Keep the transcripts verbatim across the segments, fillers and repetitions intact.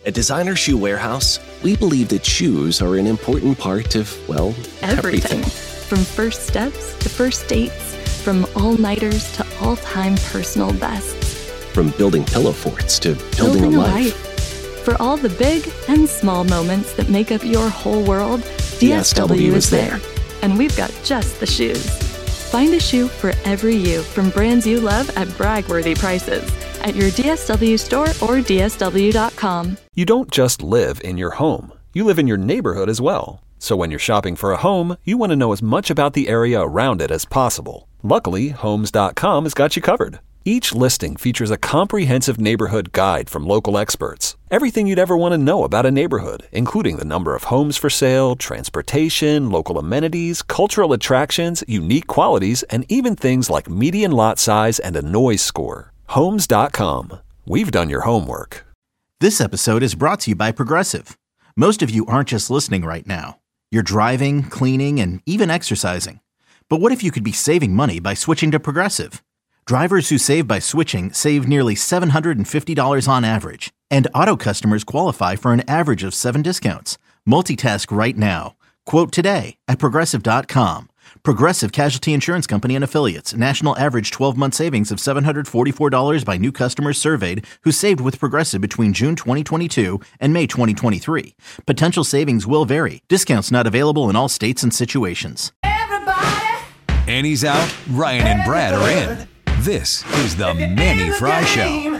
At Designer Shoe Warehouse, we believe that shoes are an important part of, well, everything. Everything. From first steps to first dates, from all-nighters to all-time personal bests. From building pillow forts to building, Building a a life. life. For all the big and small moments that make up your whole world, D S W is there. And we've got just the shoes. Find a shoe for every you from brands you love at brag-worthy prices at your D S W store or D S W dot com. You don't just live in your home. You live in your neighborhood as well. So when you're shopping for a home, you want to know as much about the area around it as possible. Luckily, Homes dot com has got you covered. Each listing features a comprehensive neighborhood guide from local experts. Everything you'd ever want to know about a neighborhood, including the number of homes for sale, transportation, local amenities, cultural attractions, unique qualities, and even things like median lot size and a noise score. Homes dot com. We've done your homework. This episode is brought to you by Progressive. Most of you aren't just listening right now. You're driving, cleaning, and even exercising. But what if you could be saving money by switching to Progressive? Drivers who save by switching save nearly seven hundred fifty dollars on average. And auto customers qualify for an average of seven discounts. Multitask right now. Quote today at Progressive dot com. Progressive Casualty Insurance Company and Affiliates. National average twelve-month savings of seven hundred forty-four dollars by new customers surveyed who saved with Progressive between June twenty twenty-two and May twenty twenty-three. Potential savings will vary. Discounts not available in all states and situations. Everybody. Annie's out. Ryan and Brad are in. This is the Manny Fry Show.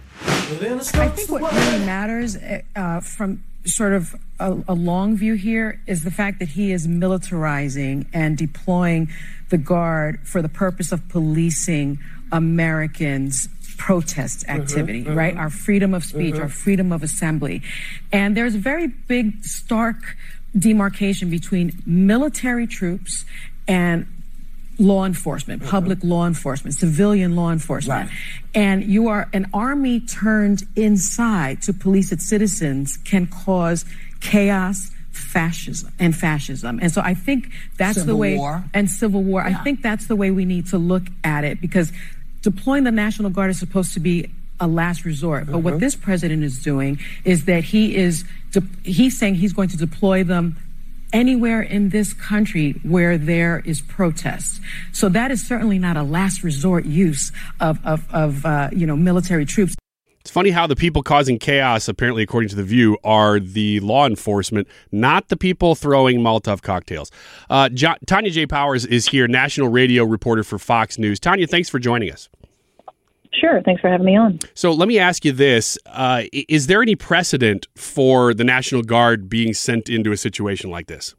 I think what really matters uh, from sort of a, a long view here is the fact that he is militarizing and deploying the Guard for the purpose of policing Americans' protest activity, mm-hmm, right? Mm-hmm. Our freedom of speech, mm-hmm. our freedom of assembly. And there's a very big, stark demarcation between military troops and law enforcement, public mm-hmm. law enforcement, civilian law enforcement. Right. And you are an army turned inside to police its citizens can cause chaos, fascism, and fascism. And so I think that's civil the way, war. and civil war. Yeah. I think that's the way we need to look at it, because deploying the National Guard is supposed to be a last resort. Mm-hmm. But what this president is doing is that he is, de- he's saying he's going to deploy them anywhere in this country where there is protest. So that is certainly not a last resort use of, of, of uh, you know, military troops. It's funny how the people causing chaos, apparently, according to The View, are the law enforcement, not the people throwing Molotov cocktails. Uh, jo- Tanya J. Powers is here, national radio reporter for Fox News. Tanya, thanks for joining us. Sure. Thanks for having me on. So let me ask you this. Uh, is there any precedent for the National Guard being sent into a situation like this?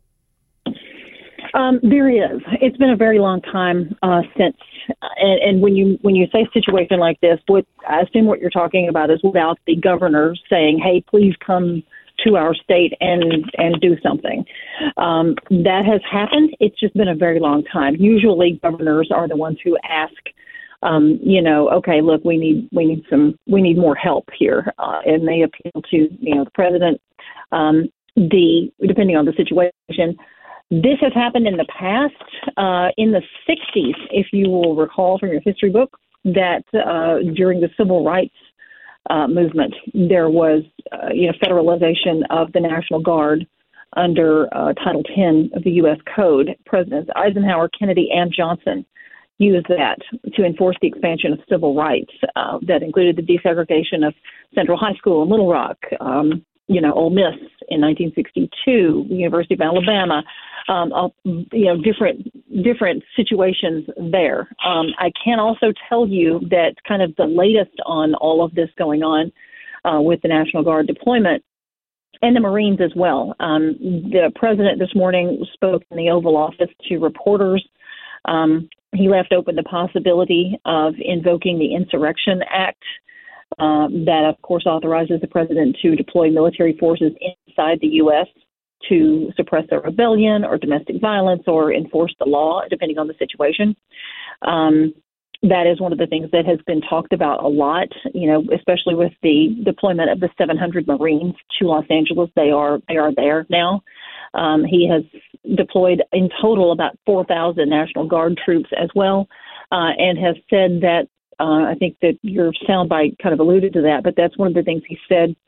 Um, there is. It's been a very long time uh, since, and, and when you when you say a situation like this, what I assume what you're talking about is without the governor saying, "Hey, please come to our state and and do something." Um, that has happened. It's just been a very long time. Usually, governors are the ones who ask. Um, you know, okay, look, we need we need some we need more help here, uh, and they appeal to you know the president. Um, the depending on the situation, this has happened in the past. Uh, in the sixties, if you will recall from your history book, that uh, during the civil rights uh, movement, there was uh, you know federalization of the National Guard under uh, Title ten of the U S Code. Presidents Eisenhower, Kennedy, and Johnson used that to enforce the expansion of civil rights. Uh, that included the desegregation of Central High School in Little Rock, um, you know, Ole Miss in nineteen sixty-two, University of Alabama, um, all, you know, different different situations there. Um, I can also tell you that kind of the latest on all of this going on uh, with the National Guard deployment and the Marines as well. Um, the president this morning spoke in the Oval Office to reporters. Um, he left open the possibility of invoking the Insurrection Act um, that, of course, authorizes the president to deploy military forces inside the U S to suppress a rebellion or domestic violence or enforce the law, depending on the situation. Um, that is one of the things that has been talked about a lot, you know, especially with the deployment of the seven hundred Marines to Los Angeles. They are they are there now. Um, he has deployed in total about four thousand National Guard troops as well, uh, and has said that, uh, I think that your soundbite kind of alluded to that, but that's one of the things he said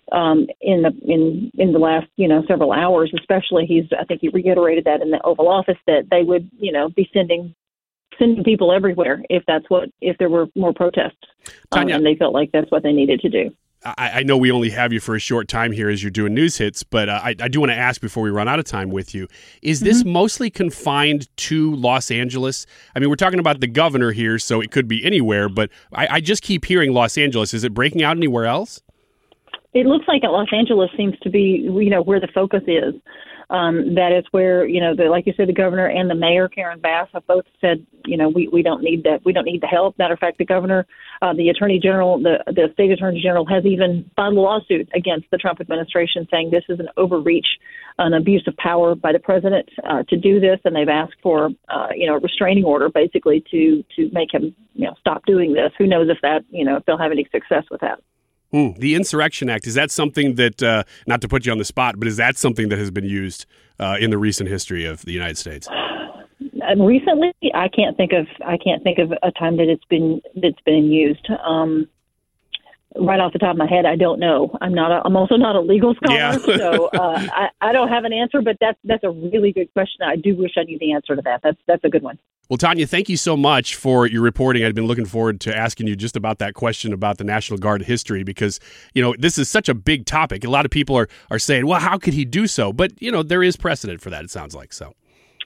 um, in the in in the last you know several hours. Especially, he's I think he reiterated that in the Oval Office that they would you know be sending sending people everywhere if that's what if there were more protests, um, and they felt like that's what they needed to do. I, I know we only have you for a short time here as you're doing news hits, but uh, I, I do want to ask before we run out of time with you, is this mm-hmm. mostly confined to Los Angeles? I mean, we're talking about the governor here, so it could be anywhere, but I, I just keep hearing Los Angeles. Is it breaking out anywhere else? It looks like Los Angeles seems to be, you know, where the focus is. Um, that is where, you know, the, like you said, the governor and the mayor, Karen Bass, have both said, you know, we, we don't need that. We don't need the help. Matter of fact, the governor, uh, the attorney general, the, the state attorney general has even filed a lawsuit against the Trump administration saying this is an overreach, an abuse of power by the president uh, to do this. And they've asked for, uh, you know, a restraining order basically to, to make him, you know, stop doing this. Who knows if that, you know, if they'll have any success with that. Mm, the Insurrection Act, is that something that, uh, not to put you on the spot, but is that something that has been used uh, in the recent history of the United States? Recently, I can't think of I can't think of a time that it's been that's been used. Um, right off the top of my head, I don't know. I'm not. A, I'm also not a legal scholar, yeah. so uh, I, I don't have an answer. But that's that's a really good question. I do wish I knew the answer to that. That's that's a good one. Well, Tanya, thank you so much for your reporting. I've been looking forward to asking you just about that question about the National Guard history because, you know, this is such a big topic. A lot of people are, are saying, well, how could he do so? But, you know, there is precedent for that, it sounds like. So,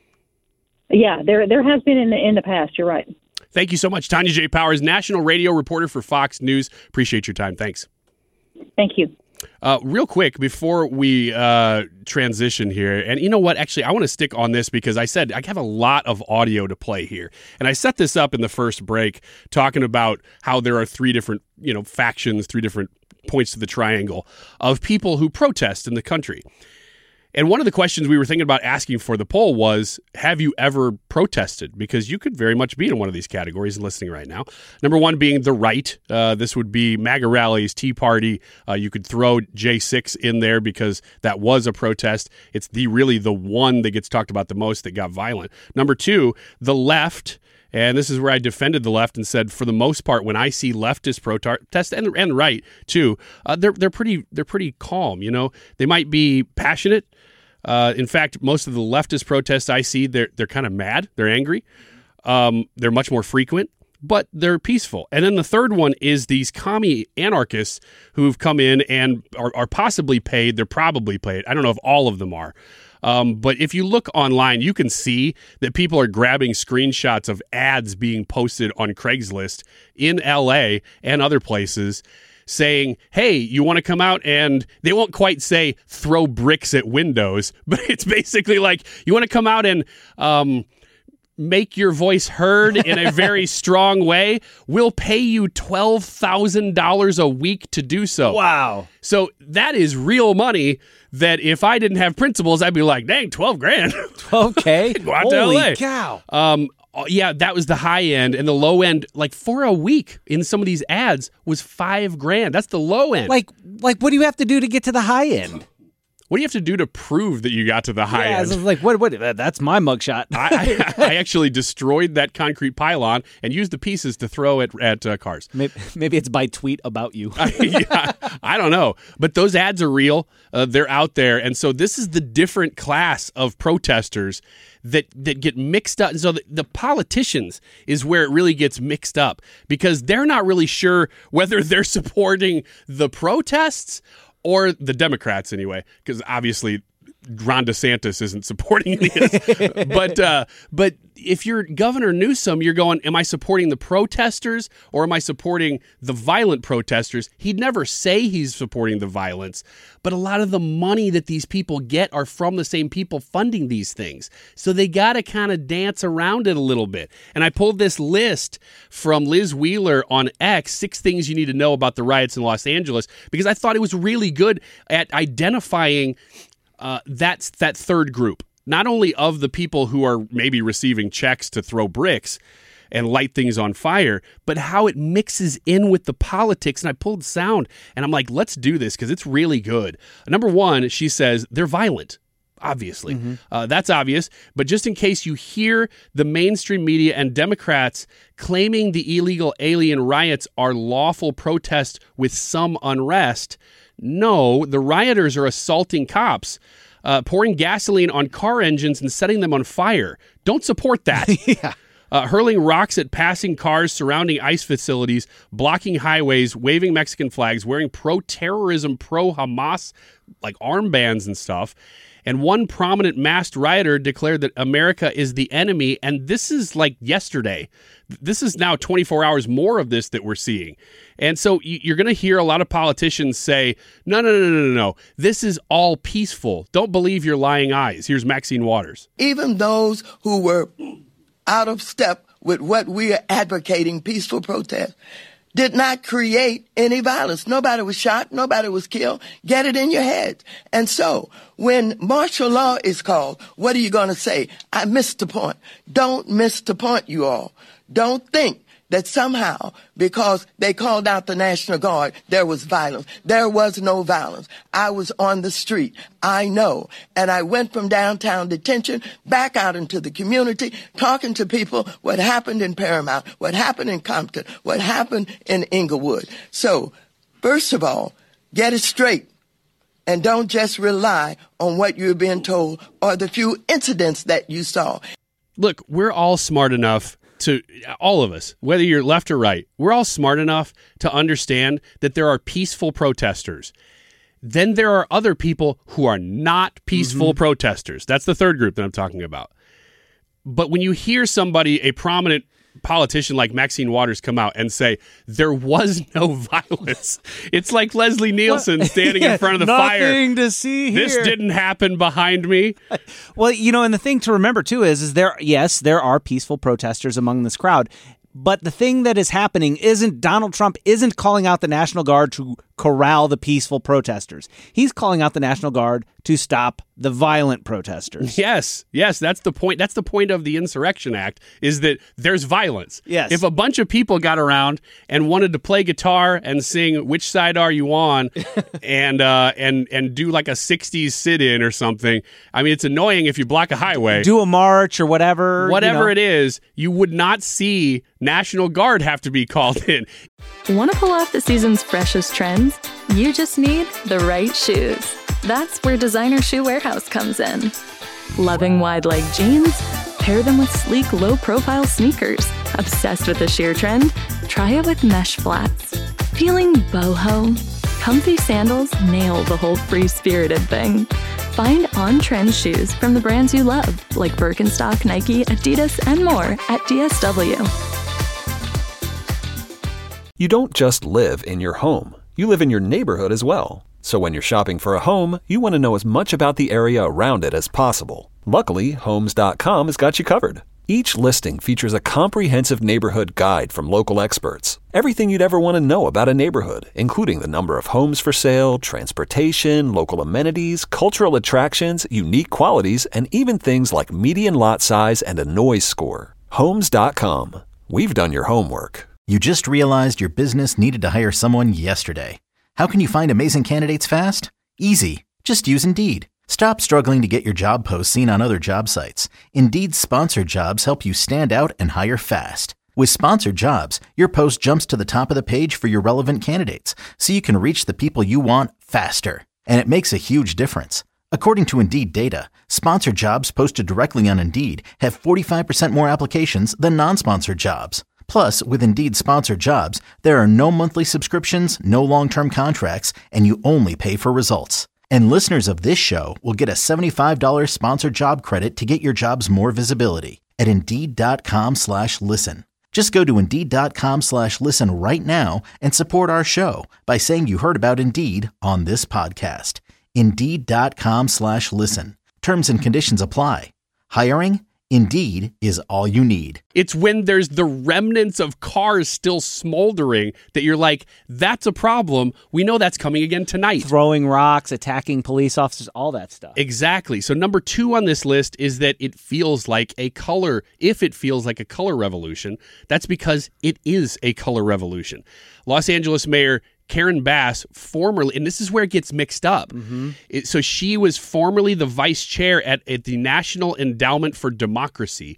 yeah, there there has been in the, in the past. You're right. Thank you so much. Tanya J. Powers, national radio reporter for Fox News. Appreciate your time. Thanks. Thank you. Uh, real quick, before we uh, transition here, and you know what? Actually, I want to stick on this because I said I have a lot of audio to play here. And I set this up in the first break talking about how there are three different, you know, factions, three different points to the triangle of people who protest in the country. And one of the questions we were thinking about asking for the poll was, have you ever protested? Because you could very much be in one of these categories listening right now. Number one being the right. Uh, this would be MAGA rallies, Tea Party. Uh, you could throw J six in there because that was a protest. It's the really the one that gets talked about the most that got violent. Number two, the left. And this is where I defended the left and said, for the most part, when I see leftist protest and and right too, uh, they're they're pretty they're pretty calm. You know, they might be passionate. Uh, in fact, most of the leftist protests I see, they're they're kind of mad, they're angry. Um, they're much more frequent, but they're peaceful. And then the third one is these commie anarchists who've come in and are, are possibly paid. They're probably paid. I don't know if all of them are. Um, but if you look online, you can see that people are grabbing screenshots of ads being posted on Craigslist in L A and other places saying, hey, you want to come out? And they won't quite say throw bricks at windows, but it's basically like, you want to come out and um, make your voice heard in a very strong way? We'll pay you twelve thousand dollars a week to do so. Wow. So that is real money that if I didn't have principles, I'd be like, dang, twelve grand. twelve K? Go out to L A. Holy cow. Um, yeah, that was the high end, and the low end, like for a week in some of these ads, was five grand. That's the low end. Like, like, what do you have to do to get to the high end? What do you have to do to prove that you got to the high yeah, end? Yeah, like, what? What? That's my mugshot. I, I, I actually destroyed that concrete pylon and used the pieces to throw at at uh, cars. Maybe, maybe it's by tweet about you. I, yeah, I don't know, but those ads are real. Uh, they're out there, and so this is the different class of protesters that that get mixed up. And so the, the politicians is where it really gets mixed up because they're not really sure whether they're supporting the protests or the Democrats anyway, because obviously Ron DeSantis isn't supporting this. but uh, but if you're Governor Newsom, you're going, am I supporting the protesters or am I supporting the violent protesters? He'd never say he's supporting the violence, but a lot of the money that these people get are from the same people funding these things. So they got to kind of dance around it a little bit. And I pulled this list from Liz Wheeler on X, six things you need to know about the riots in Los Angeles, because I thought it was really good at identifying uh, that's that third group. Not only of the people who are maybe receiving checks to throw bricks and light things on fire, but how it mixes in with the politics. And I pulled sound and I'm like, let's do this because it's really good. Number one, she says they're violent. Obviously, mm-hmm. uh, that's obvious. But just in case you hear the mainstream media and Democrats claiming the illegal alien riots are lawful protests with some unrest, No, the rioters are assaulting cops, uh, pouring gasoline on car engines and setting them on fire. Don't support that. yeah. Uh, hurling rocks at passing cars surrounding ICE facilities, blocking highways, waving Mexican flags, wearing pro-terrorism, pro-Hamas, like armbands and stuff. And one prominent masked rioter declared that America is the enemy. And this is like yesterday. This is now twenty-four hours more of this that we're seeing. And so you're going to hear a lot of politicians say, no, no, no, no, no, no. This is all peaceful. Don't believe your lying eyes. Here's Maxine Waters. Even those who were out of step with what we are advocating, peaceful protest, did not create any violence. Nobody was shot. Nobody was killed. Get it in your head. And so when martial law is called, what are you going to say? I missed the point. Don't miss the point, you all. Don't think that somehow, because they called out the National Guard, there was violence. There was no violence. I was on the street. I know. And I went from downtown detention back out into the community, talking to people what happened in Paramount, what happened in Compton, what happened in Inglewood. So, first of all, get it straight. And don't just rely on what you're being told or the few incidents that you saw. Look, we're all smart enough to, all of us, whether you're left or right, we're all smart enough to understand that there are peaceful protesters. Then there are other people who are not peaceful mm-hmm. protesters. That's the third group that I'm talking about. But when you hear somebody, a prominent politician like Maxine Waters, come out and say there was no violence, it's like Leslie Nielsen standing yeah, in front of the nothing fire. Nothing to see here. This didn't happen behind me. Well, you know, and the thing to remember too is, is there, yes, there are peaceful protesters among this crowd. But the thing that is happening isn't Donald Trump isn't calling out the National Guard to corral the peaceful protesters. He's calling out the National Guard to stop the violent protesters. Yes, yes, that's the point. That's the point of the Insurrection Act, is that there's violence. Yes. If a bunch of people got around and wanted to play guitar and sing "Which Side Are You On" and uh, and and do like a sixties sit-in or something, I mean, it's annoying if you block a highway. Do a march or whatever. Whatever you know. it is, you would not see National Guard have to be called in. Want to pull off the season's freshest trends? You just need the right shoes. That's where Designer Shoe Warehouse comes in. Loving wide leg jeans? Pair them with sleek, low-profile sneakers. Obsessed with the sheer trend? Try it with mesh flats. Feeling boho? Comfy sandals nail the whole free-spirited thing. Find on-trend shoes from the brands you love, like Birkenstock, Nike, Adidas, and more at D S W. You don't just live in your home. You live in your neighborhood as well. So when you're shopping for a home, you want to know as much about the area around it as possible. Luckily, Homes dot com has got you covered. Each listing features a comprehensive neighborhood guide from local experts. Everything you'd ever want to know about a neighborhood, including the number of homes for sale, transportation, local amenities, cultural attractions, unique qualities, and even things like median lot size and a noise score. Homes dot com. We've done your homework. You just realized your business needed to hire someone yesterday. How can you find amazing candidates fast? Easy. Just use Indeed. Stop struggling to get your job posts seen on other job sites. Indeed's sponsored jobs help you stand out and hire fast. With sponsored jobs, your post jumps to the top of the page for your relevant candidates, so you can reach the people you want faster. And it makes a huge difference. According to Indeed data, sponsored jobs posted directly on Indeed have forty-five percent more applications than non-sponsored jobs. Plus, with Indeed sponsored jobs, there are no monthly subscriptions, no long-term contracts, and you only pay for results. And listeners of this show will get a seventy-five dollars sponsored job credit to get your jobs more visibility at Indeed.com slash listen. Just go to Indeed.com slash listen right now and support our show by saying you heard about Indeed on this podcast. Indeed.com slash listen. Terms and conditions apply. Hiring? Indeed is all you need. It's when there's the remnants of cars still smoldering that you're like, that's a problem. We know that's coming again tonight. Throwing rocks, attacking police officers, all that stuff. Exactly. So number two on this list is that it feels like a color. If it feels like a color revolution, that's because it is a color revolution. Los Angeles Mayor Karen Bass, formerly, and this is where it gets mixed up. Mm-hmm. It, so she was formerly the vice chair at, at the National Endowment for Democracy.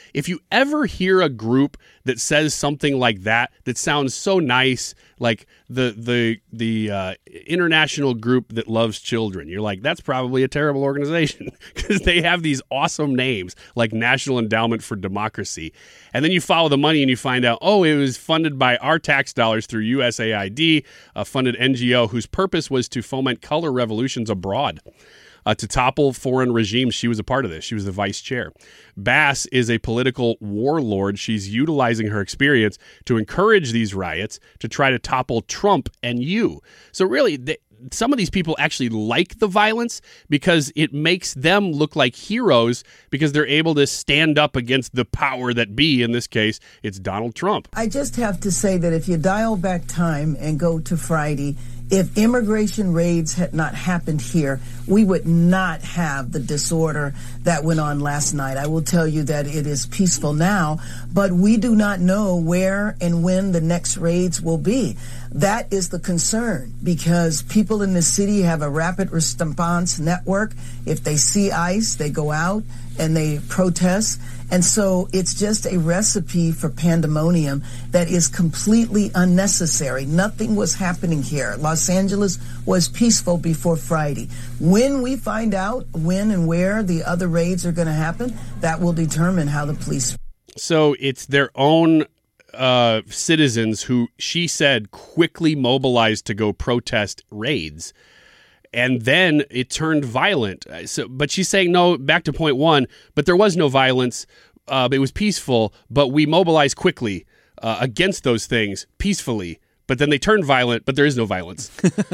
if you ever hear a group that says something like that, that sounds so nice, like the the the uh, international group that loves children, you're like, that's probably a terrible organization because they have these awesome names like National Endowment for Democracy. And then you follow the money and you find out, oh, it was funded by our tax dollars through U S A I D, a funded N G O whose purpose was to foment color revolutions abroad. Uh, to topple foreign regimes. She was a part of this. She was the vice chair. Bass is a political warlord. She's utilizing her experience to encourage these riots to try to topple Trump and you. So really, they, some of these people actually like the violence because it makes them look like heroes because they're able to stand up against the power that be. In this case, it's Donald Trump. I just have to say that if you dial back time and go to Friday, if immigration raids had not happened here, we would not have the disorder that went on last night. I will tell you that it is peaceful now, but we do not know where and when the next raids will be. That is the concern because people in the city have a rapid response network. If they see ICE, they go out and they protest. And so it's just a recipe for pandemonium that is completely unnecessary. Nothing was happening here. Los Angeles was peaceful before Friday. When we find out when and where the other raids are going to happen, that will determine how the police. So it's their own uh, citizens who, she said, quickly mobilized to go protest raids. And then it turned violent. So, but she's saying, no, back to point one, but there was no violence. Uh, it was peaceful, but we mobilized quickly uh, against those things peacefully. But then they turned violent, but there is no violence.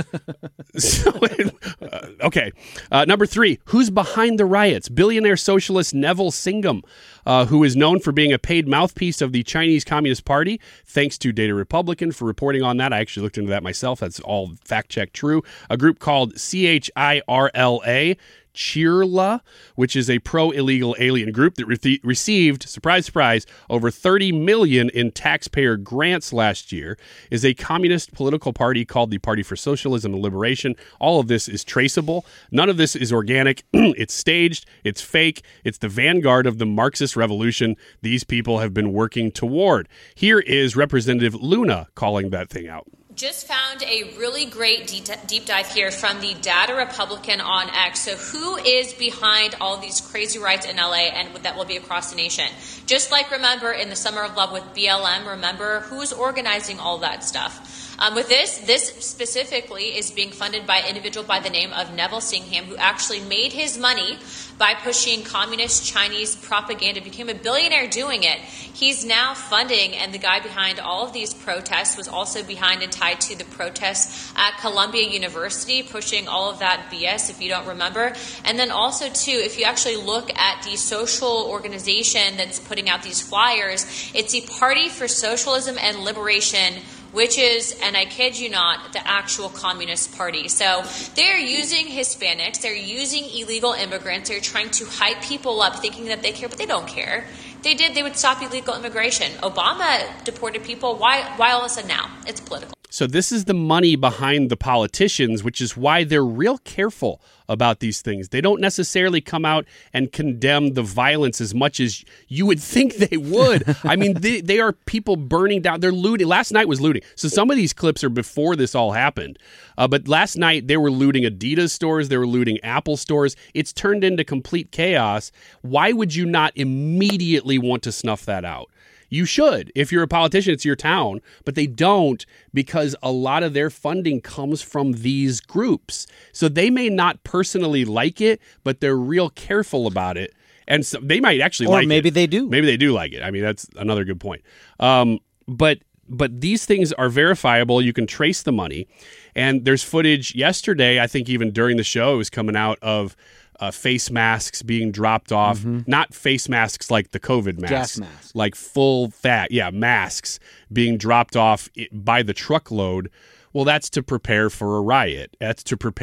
so, uh, okay. Uh, number three, who's behind the riots? Billionaire socialist Neville Singham, uh, who is known for being a paid mouthpiece of the Chinese Communist Party. Thanks to Data Republican for reporting on that. I actually looked into that myself. That's all fact-check true. A group called C H I R L A, Chirla, which is a pro-illegal alien group that re- received, surprise, surprise, over thirty million dollars in taxpayer grants last year, is a communist political party called the Party for Socialism and Liberation. All of this is traceable. None of this is organic. It's staged. It's fake. It's the vanguard of the Marxist revolution these people have been working toward. Here is Representative Luna calling that thing out. Just found a really great deep dive here from the Data Republican on X. So who is behind all these crazy riots in L A and that will be across the nation? Just like, remember, in the Summer of Love with B L M, remember who's organizing all that stuff. Um, with this, this specifically is being funded by an individual by the name of Neville Singham, who actually made his money by pushing communist Chinese propaganda, became a billionaire doing it. He's now funding, and the guy behind all of these protests was also behind and tied to the protests at Columbia University, pushing all of that B S, if you don't remember. And then also, too, if you actually look at the social organization that's putting out these flyers, it's the Party for Socialism and Liberation, which is, and I kid you not, the actual Communist Party. So they're using Hispanics, they're using illegal immigrants, they're trying to hype people up thinking that they care, but they don't care. If they did, they would stop illegal immigration. Obama deported people. Why, why all of a sudden now? It's political. So this is the money behind the politicians, which is why they're real careful about these things. They don't necessarily come out and condemn the violence as much as you would think they would. I mean, they, they are people burning down. They're looting. Last night was looting. So some of these clips are before this all happened. Uh, but last night they were looting Adidas stores. They were looting Apple stores. It's turned into complete chaos. Why would you not immediately want to snuff that out? You should. If you're a politician, it's your town, but they don't because a lot of their funding comes from these groups. So they may not personally like it, but they're real careful about it. And so they might actually or like it. Or maybe they do. Maybe they do like it. I mean, that's another good point. Um, but but these things are verifiable. You can trace the money. And there's footage yesterday, I think even during the show, it was coming out of Uh, face masks being dropped off, mm-hmm. Not face masks like the COVID masks, gas masks, like full fat, yeah, masks being dropped off by the truckload. Well, that's to prepare for a riot. That's to prepare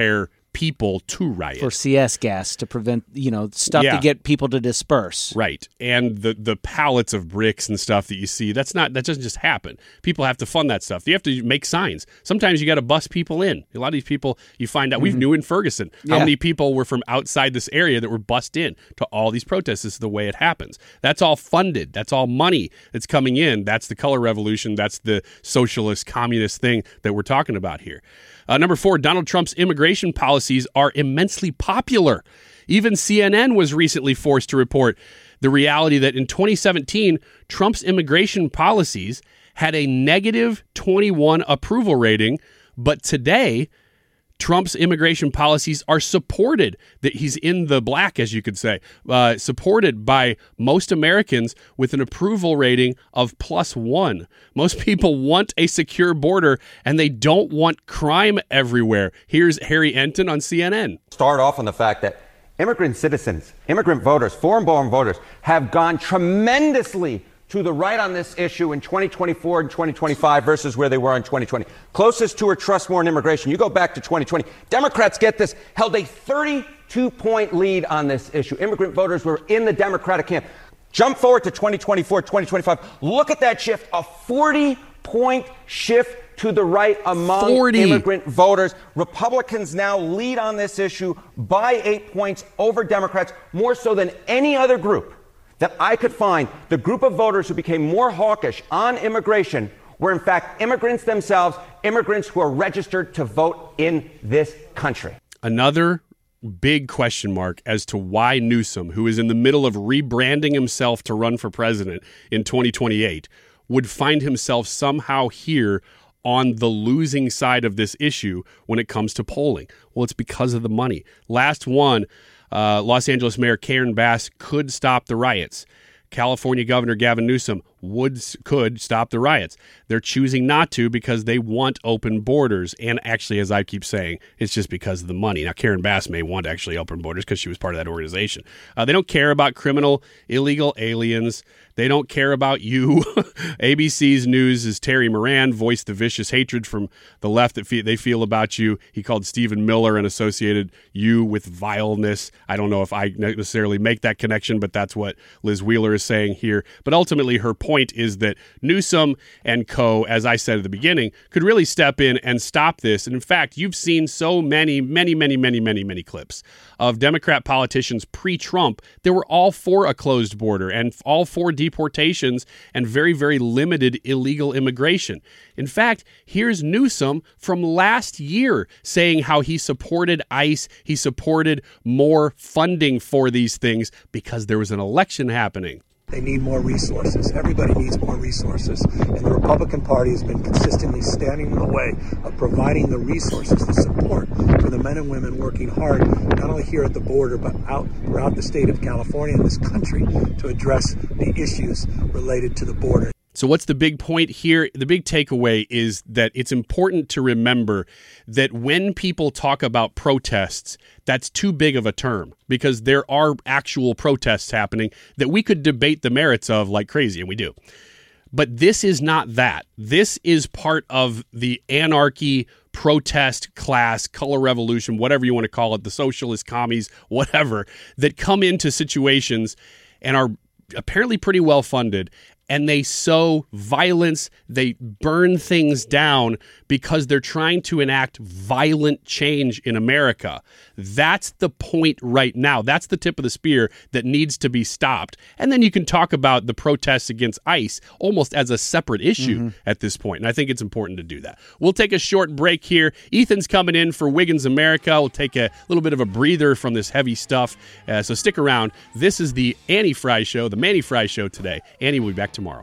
people to riot. For C S gas to prevent, you know, stuff Yeah. to get people to disperse. Right. And the the pallets of bricks and stuff that you see, that's not that doesn't just happen. People have to fund that stuff. You have to make signs. Sometimes you got to bust people in. A lot of these people, you find out, mm-hmm. we knew in Ferguson how Yeah. many people were from outside this area that were bussed in to all these protests. This is the way it happens. That's all funded. That's all money that's coming in. That's the color revolution. That's the socialist, communist thing that we're talking about here. Uh, number four, Donald Trump's immigration policies are immensely popular. Even C N N was recently forced to report the reality that in twenty seventeen, Trump's immigration policies had a negative twenty-one approval rating, but today, Trump's immigration policies are supported, that he's in the black, as you could say, uh, supported by most Americans with an approval rating of plus one. Most people want a secure border, and they don't want crime everywhere. Here's Harry Enton on C N N. Start off on the fact that immigrant citizens, immigrant voters, foreign-born voters have gone tremendously to the right on this issue in twenty twenty-four and twenty twenty-five versus where they were in twenty twenty. Closest to or trust more in immigration. You go back to twenty twenty. Democrats, get this, held a thirty-two point lead on this issue. Immigrant voters were in the Democratic camp. Jump forward to twenty twenty-four, twenty twenty-five. Look at that shift, a forty point shift to the right among forty immigrant voters. Republicans now lead on this issue by eight points over Democrats, more so than any other group that I could find. The group of voters who became more hawkish on immigration were in fact immigrants themselves, immigrants who are registered to vote in this country. Another big question mark as to why Newsom, who is in the middle of rebranding himself to run for president in twenty twenty-eight, would find himself somehow here on the losing side of this issue when it comes to polling. Well, it's because of the money. Last one, uh, Los Angeles Mayor Karen Bass could stop the riots. California Governor Gavin Newsom would could stop the riots. They're choosing not to because they want open borders. And actually, as I keep saying, it's just because of the money. Now, Karen Bass may want actually open borders because she was part of that organization. Uh, they don't care about criminal, illegal aliens. They don't care about you. A B C's News' Terry Moran voiced the vicious hatred from the left that fe- they feel about you. He called Stephen Miller and associated you with vileness. I don't know if I necessarily make that connection, but that's what Liz Wheeler is saying here. But ultimately, her point is that Newsom and co., as I said at the beginning, could really step in and stop this. And in fact, you've seen so many, many, many, many, many, many clips of Democrat politicians pre-Trump that were all for a closed border and all for deportations and very, very limited illegal immigration. In fact, here's Newsom from last year saying how he supported ICE, he supported more funding for these things because there was an election happening. They need more resources. Everybody needs more resources. And the Republican Party has been consistently standing in the way of providing the resources, the support for the men and women working hard, not only here at the border, but out throughout the state of California and this country to address the issues related to the border. So what's the big point here? The big takeaway is that it's important to remember that when people talk about protests, that's too big of a term because there are actual protests happening that we could debate the merits of like crazy, and we do. But this is not that. This is part of the anarchy, protest, class, color revolution, whatever you want to call it, the socialist, commies, whatever, that come into situations and are apparently pretty well funded, and they sow violence, they burn things down because they're trying to enact violent change in America. That's the point right now. That's the tip of the spear that needs to be stopped. And then you can talk about the protests against ICE almost as a separate issue mm-hmm. at this point. And I think it's important to do that. We'll take a short break here. Ethan's coming in for Wiggins America. We'll take a little bit of a breather from this heavy stuff. Uh, so stick around. This is the Annie Fry Show, the Manny Fry Show today. Annie will be back tomorrow.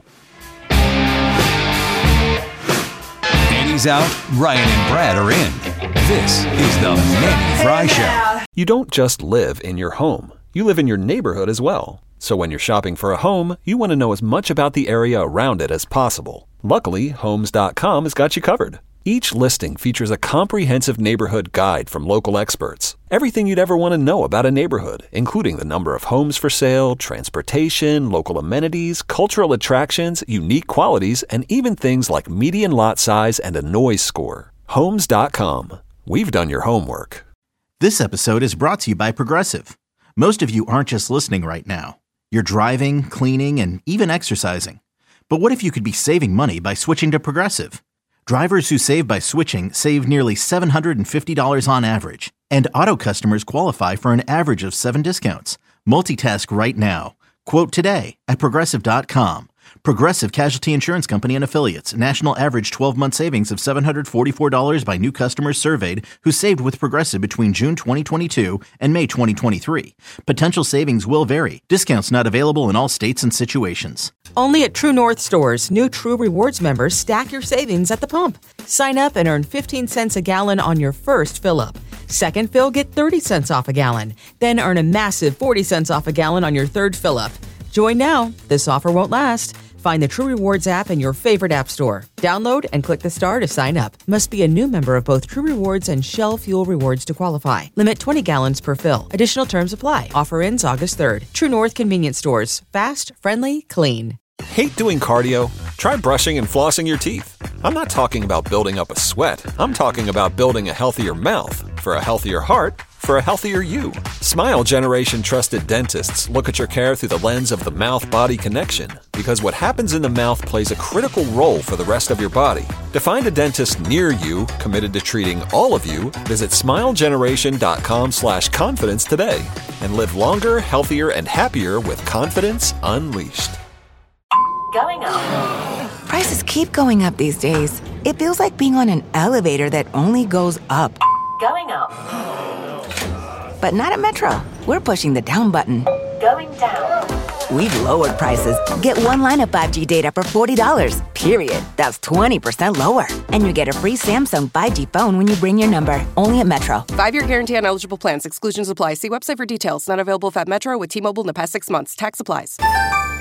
Annie's out, Ryan and Brad are in. This is the Manny Fry Show. You don't just live in your home. You live in your neighborhood as well. So when you're shopping for a home, you want to know as much about the area around it as possible. Luckily, Homes dot com has got you covered. Each listing features a comprehensive neighborhood guide from local experts. Everything you'd ever want to know about a neighborhood, including the number of homes for sale, transportation, local amenities, cultural attractions, unique qualities, and even things like median lot size and a noise score. Homes dot com. We've done your homework. This episode is brought to you by Progressive. Most of you aren't just listening right now. You're driving, cleaning, and even exercising. But what if you could be saving money by switching to Progressive? Drivers who save by switching save nearly seven hundred fifty dollars on average. And auto customers qualify for an average of seven discounts. Multitask right now. Quote today at Progressive dot com. Progressive Casualty Insurance Company and Affiliates. National average twelve-month savings of seven hundred forty-four dollars by new customers surveyed who saved with Progressive between June twenty twenty-two and May twenty twenty-three. Potential savings will vary. Discounts not available in all states and situations. Only at True North stores, new True Rewards members stack your savings at the pump. Sign up and earn fifteen cents a gallon on your first fill-up. Second fill, get thirty cents off a gallon. Then earn a massive forty cents off a gallon on your third fill-up. Join now. This offer won't last. Find the True Rewards app in your favorite app store. Download and click the star to sign up. Must be a new member of both True Rewards and Shell Fuel Rewards to qualify. Limit twenty gallons per fill. Additional terms apply. Offer ends August third. True North Convenience Stores. Fast, friendly, clean. Hate doing cardio? Try brushing and flossing your teeth. I'm not talking about building up a sweat. I'm talking about building a healthier mouth for a healthier heart for a healthier you. Smile Generation trusted dentists look at your care through the lens of the mouth-body connection, because what happens in the mouth plays a critical role for the rest of your body. To find a dentist near you committed to treating all of you, visit smilegeneration.com slash confidence today and live longer, healthier, and happier with confidence unleashed. Going up. Prices keep going up these days. It feels like being on an elevator that only goes up. Going up. But not at Metro. We're pushing the down button. Going down. We've lowered prices. Get one line of five G data for forty dollars, period. That's twenty percent lower. And you get a free Samsung five G phone when you bring your number. Only at Metro. Five-year guarantee on eligible plans. Exclusions apply. See website for details. Not available if at Metro with T-Mobile in the past six months. Tax applies.